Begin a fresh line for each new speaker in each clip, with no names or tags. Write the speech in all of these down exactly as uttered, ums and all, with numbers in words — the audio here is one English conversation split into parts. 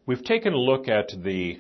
We've taken a look at the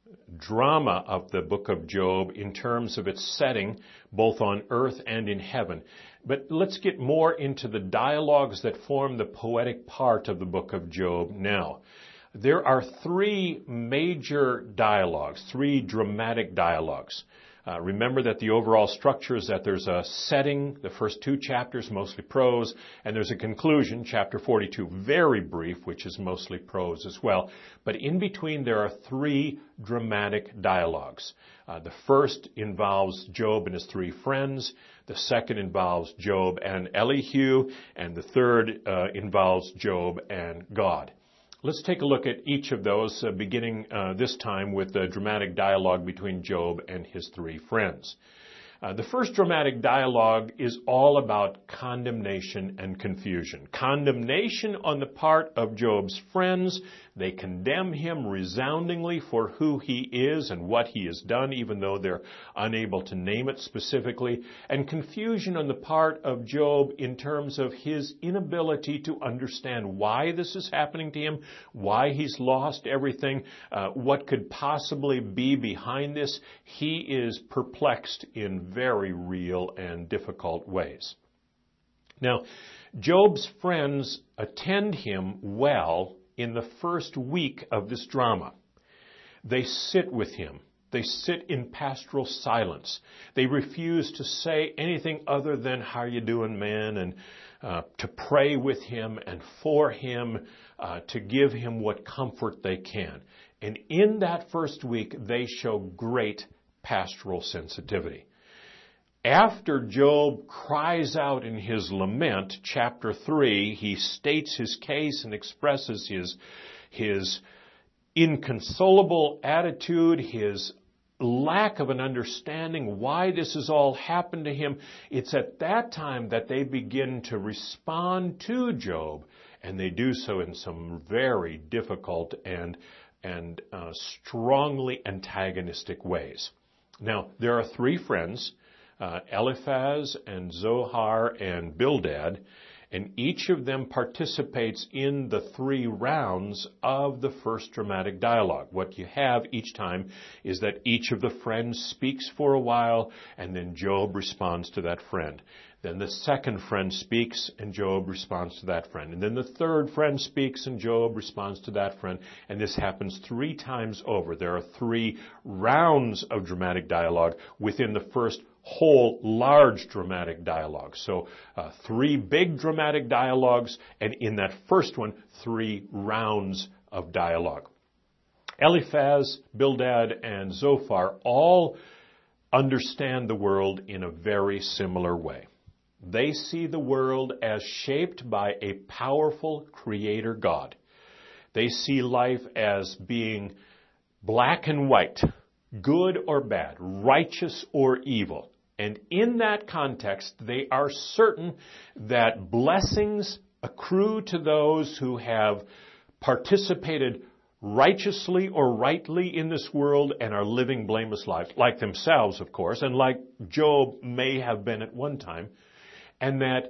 drama of the book of Job in terms of its setting, both on earth and in heaven. But let's get more into the dialogues that form the poetic part of the book of Job now. There are three major dialogues, three dramatic dialogues. Uh, remember that the overall structure is that there's a setting, the first two chapters, mostly prose, and there's a conclusion, chapter forty-two, very brief, which is mostly prose as well. But in between, there are three dramatic dialogues. Uh, the first involves Job and his three friends. The second involves Job and Elihu. And the third uh, involves Job and God. Let's take a look at each of those, uh, beginning uh, this time with the dramatic dialogue between Job and his three friends. Uh, the first dramatic dialogue is all about condemnation and confusion. Condemnation on the part of Job's friends. They condemn him resoundingly for who he is and what he has done, even though they're unable to name it specifically. And confusion on the part of Job in terms of his inability to understand why this is happening to him, why he's lost everything, uh, what could possibly be behind this. He is perplexed in very real and difficult ways. Now, Job's friends attend him well in the first week of this drama. They sit with him. They sit in pastoral silence. They refuse to say anything other than, "How you doing, man?" and uh, to pray with him and for him, uh, to give him what comfort they can. And in that first week, they show great pastoral sensitivity. After Job cries out in his lament, chapter three, he states his case and expresses his, his inconsolable attitude, his lack of an understanding why this has all happened to him. It's at that time that they begin to respond to Job, and they do so in some very difficult and, and uh, strongly antagonistic ways. Now, there are three friends, Uh, Eliphaz and Zohar and Bildad, and each of them participates in the three rounds of the first dramatic dialogue. What you have each time is that each of the friends speaks for a while, and then Job responds to that friend. Then the second friend speaks, and Job responds to that friend. And then the third friend speaks, and Job responds to that friend. And this happens three times over. There are three rounds of dramatic dialogue within the first whole large dramatic dialogue. So uh, three big dramatic dialogues, and in that first one, three rounds of dialogue. Eliphaz, Bildad, and Zophar all understand the world in a very similar way. They see the world as shaped by a powerful creator God. They see life as being black and white, good or bad, righteous or evil. And in that context, they are certain that blessings accrue to those who have participated righteously or rightly in this world and are living blameless lives, like themselves, of course, and like Job may have been at one time. And that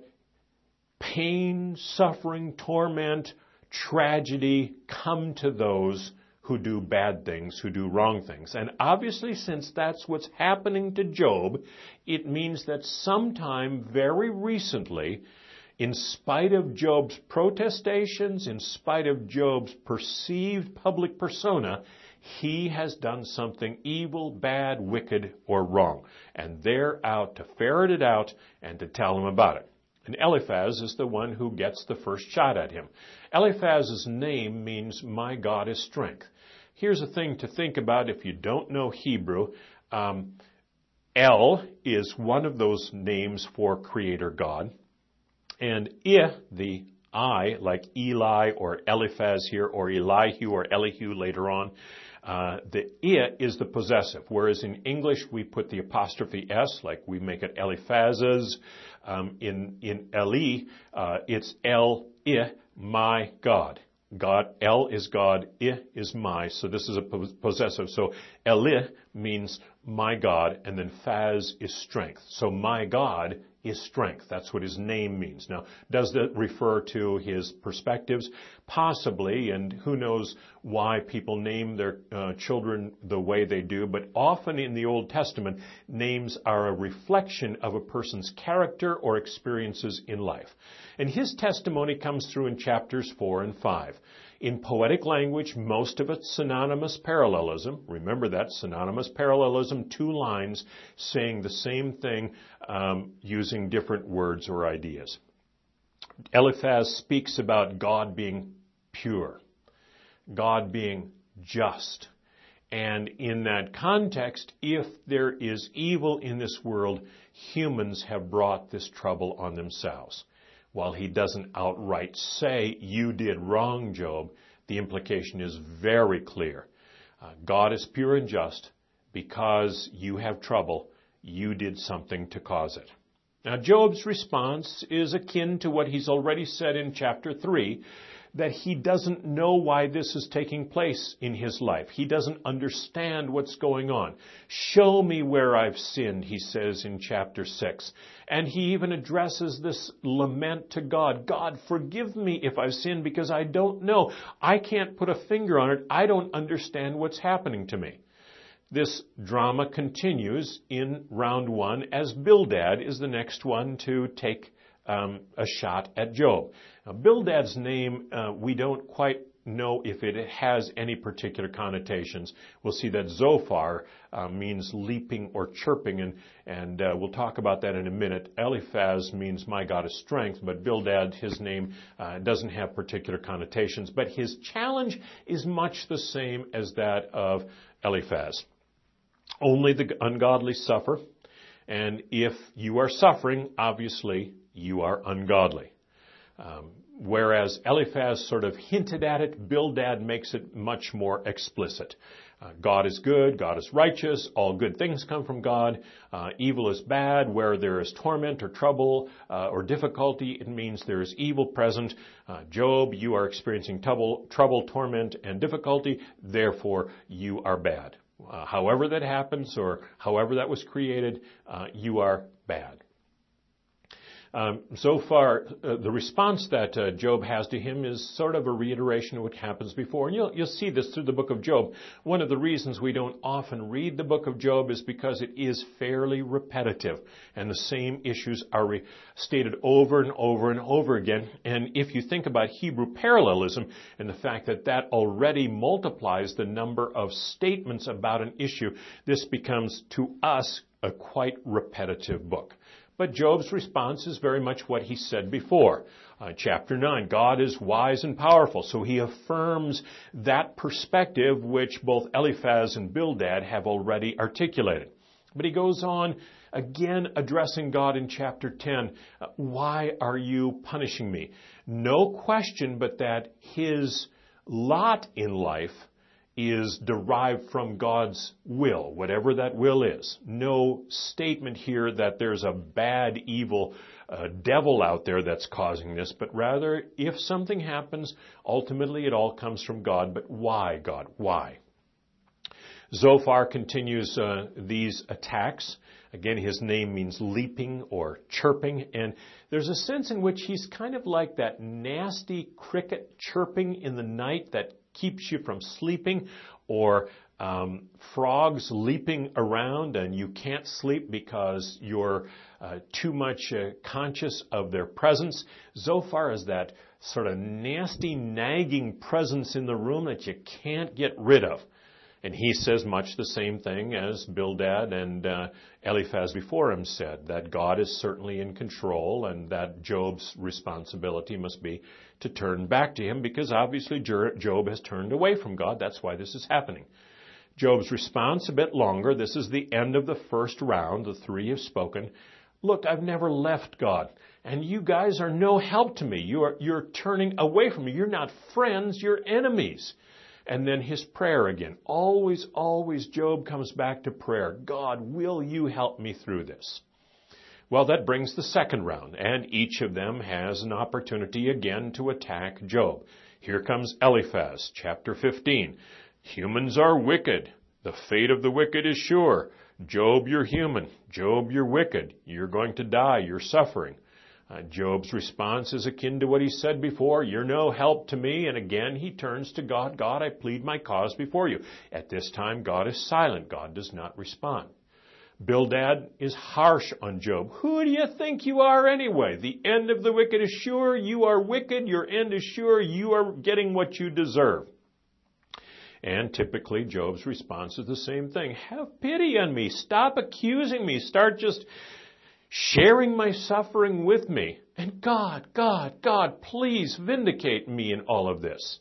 pain, suffering, torment, tragedy come to those who do bad things, who do wrong things. And obviously, since that's what's happening to Job, it means that sometime very recently, in spite of Job's protestations, in spite of Job's perceived public persona, he has done something evil, bad, wicked, or wrong. And they're out to ferret it out and to tell him about it. And Eliphaz is the one who gets the first shot at him. Eliphaz's name means, "My God is strength." Here's a thing to think about if you don't know Hebrew. Um, El is one of those names for Creator God. And I, the I, like Eli or Eliphaz here, or Elihu or Elihu later on, Uh, the I is the possessive, whereas in English we put the apostrophe S, like we make it Eliphaz's. Um, in, in Eli, uh, it's El, I, my God. God, El is God, I is my, so this is a possessive. So Eli, means my God, and then Phaz is strength. So my God is strength. That's what his name means. Now, does that refer to his perspectives? Possibly, and who knows why people name their uh, children the way they do, but often in the Old Testament, names are a reflection of a person's character or experiences in life. And his testimony comes through in chapters four and five. In poetic language, most of it's synonymous parallelism. Remember that, synonymous parallelism, two lines saying the same thing um, using different words or ideas. Eliphaz speaks about God being pure, God being just. And in that context, if there is evil in this world, humans have brought this trouble on themselves. While he doesn't outright say, you did wrong, Job, the implication is very clear. Uh, God is pure and just. Because you have trouble, you did something to cause it. Now, Job's response is akin to what he's already said in chapter three, that he doesn't know why this is taking place in his life. He doesn't understand what's going on. Show me where I've sinned, he says in chapter six. And he even addresses this lament to God. God, forgive me if I've sinned because I don't know. I can't put a finger on it. I don't understand what's happening to me. This drama continues in round one as Bildad is the next one to take um, a shot at Job. Now, Bildad's name, uh, we don't quite know if it has any particular connotations. We'll see that Zophar uh, means leaping or chirping, and, and uh, we'll talk about that in a minute. Eliphaz means my God is strength, but Bildad, his name, uh, doesn't have particular connotations. But his challenge is much the same as that of Eliphaz. Only the ungodly suffer, and if you are suffering, obviously you are ungodly. Um, whereas Eliphaz sort of hinted at it, Bildad makes it much more explicit. Uh, God is good, God is righteous, all good things come from God, uh, evil is bad, where there is torment or trouble uh, or difficulty, it means there is evil present. Uh, Job, you are experiencing trouble, trouble, torment, and difficulty, therefore you are bad. Uh, however that happens or however that was created, uh, you are bad. Um, so far, uh, the response that uh, Job has to him is sort of a reiteration of what happens before. And you'll, you'll see this through the book of Job. One of the reasons we don't often read the book of Job is because it is fairly repetitive. And the same issues are re- stated over and over and over again. And if you think about Hebrew parallelism and the fact that that already multiplies the number of statements about an issue, this becomes, to us, a quite repetitive book. But Job's response is very much what he said before. Uh, chapter nine, God is wise and powerful. So he affirms that perspective which both Eliphaz and Bildad have already articulated. But he goes on again addressing God in chapter ten. Uh, why are you punishing me? No question but that his lot in life is derived from God's will, whatever that will is. No statement here that there's a bad, evil uh, devil out there that's causing this, but rather, if something happens, ultimately it all comes from God. But why, God? Why? Zophar continues uh, these attacks. Again, his name means leaping or chirping, and there's a sense in which he's kind of like that nasty cricket chirping in the night that keeps you from sleeping, or um, frogs leaping around and you can't sleep because you're uh, too much uh, conscious of their presence. Zophar is that sort of nasty, nagging presence in the room that you can't get rid of. And he says much the same thing as Bildad and uh, Eliphaz before him said, that God is certainly in control and that Job's responsibility must be to turn back to him, because obviously Job has turned away from God. That's why this is happening. Job's response, a bit longer. This is the end of the first round. The three have spoken. Look, I've never left God, and you guys are no help to me. You are, you're turning away from me. You're not friends, you're enemies. And then his prayer again. Always, always Job comes back to prayer. God, will you help me through this? Well, that brings the second round, and each of them has an opportunity again to attack Job. Here comes Eliphaz, chapter fifteen. Humans are wicked. The fate of the wicked is sure. Job, you're human. Job, you're wicked. You're going to die. You're suffering. Uh, Job's response is akin to what he said before. You're no help to me. And again, he turns to God. God, I plead my cause before you. At this time, God is silent. God does not respond. Bildad is harsh on Job. Who do you think you are anyway? The end of the wicked is sure. You are wicked. Your end is sure. You are getting what you deserve. And typically, Job's response is the same thing. Have pity on me. Stop accusing me. Start just sharing my suffering with me. And God, God, God, please vindicate me in all of this.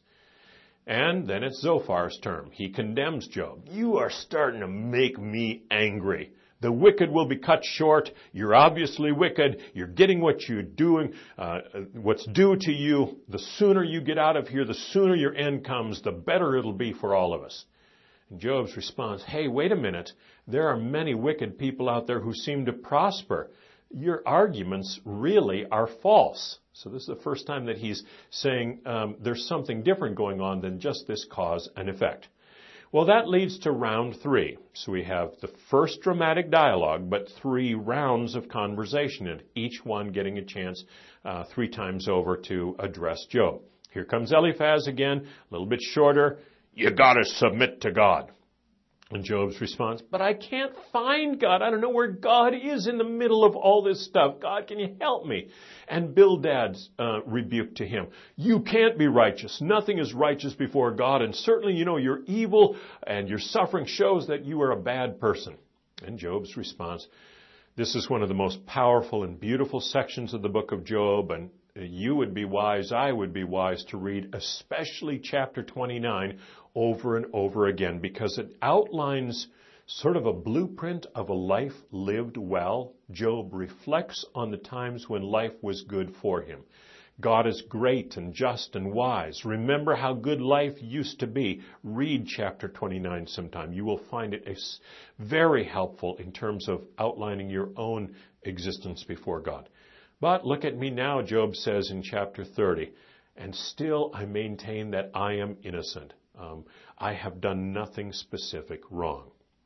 And then it's Zophar's term. He condemns Job. You are starting to make me angry. The wicked will be cut short. You're obviously wicked. You're getting what you're doing, uh, what's due to you. The sooner you get out of here, the sooner your end comes, the better it'll be for all of us. And Job's response, hey, wait a minute. There are many wicked people out there who seem to prosper. Your arguments really are false. So this is the first time that he's saying um, there's something different going on than just this cause and effect. Well, that leads to round three. So we have the first dramatic dialogue, but three rounds of conversation, and each one getting a chance uh, three times over to address Job. Here comes Eliphaz again, a little bit shorter. You got to submit to God. And Job's response, but I can't find God. I don't know where God is in the middle of all this stuff. God, can you help me? And Bildad's uh, rebuke to him, you can't be righteous. Nothing is righteous before God. And certainly, you know, you're evil and your suffering shows that you are a bad person. And Job's response, this is one of the most powerful and beautiful sections of the book of Job. And you would be wise, I would be wise to read especially chapter twenty-nine over and over again, because it outlines sort of a blueprint of a life lived well. Job reflects on the times when life was good for him. God is great and just and wise. Remember how good life used to be. Read chapter twenty-nine sometime. You will find it very helpful in terms of outlining your own existence before God. But look at me now, Job says in chapter thirty, and still I maintain that I am innocent. Um, I have done nothing specific wrong.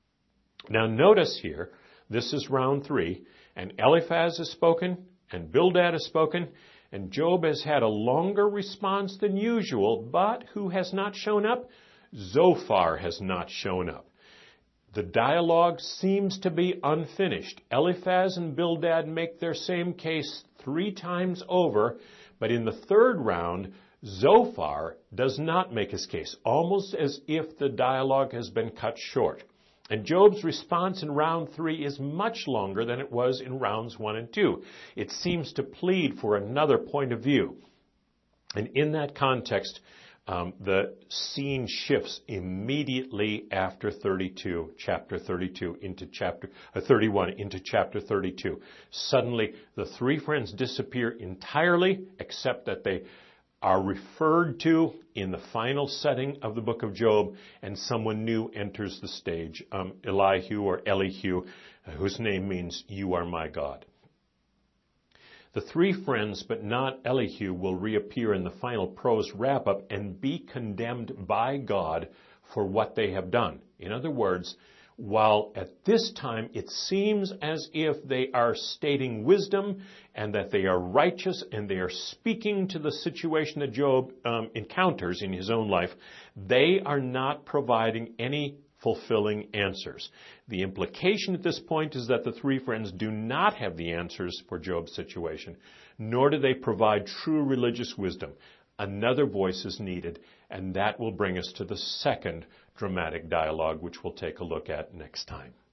Now notice here, this is round three, and Eliphaz has spoken, and Bildad has spoken, and Job has had a longer response than usual, but who has not shown up? Zophar has not shown up. The dialogue seems to be unfinished. Eliphaz and Bildad make their same case three times over, but in the third round, Zophar does not make his case, almost as if the dialogue has been cut short. And Job's response in round three is much longer than it was in rounds one and two. It seems to plead for another point of view. And in that context, um, the scene shifts immediately after thirty-two, chapter thirty-two, into chapter uh, thirty-one, into chapter thirty-two. Suddenly, the three friends disappear entirely, except that they are referred to in the final setting of the book of Job, and someone new enters the stage, um, Elihu or Elihu, whose name means, you are my God. The three friends, but not Elihu, will reappear in the final prose wrap-up and be condemned by God for what they have done. In other words, while at this time it seems as if they are stating wisdom and that they are righteous and they are speaking to the situation that Job um, encounters in his own life, they are not providing any fulfilling answers. The implication at this point is that the three friends do not have the answers for Job's situation, nor do they provide true religious wisdom. Another voice is needed, and that will bring us to the second dramatic dialogue, which we'll take a look at next time.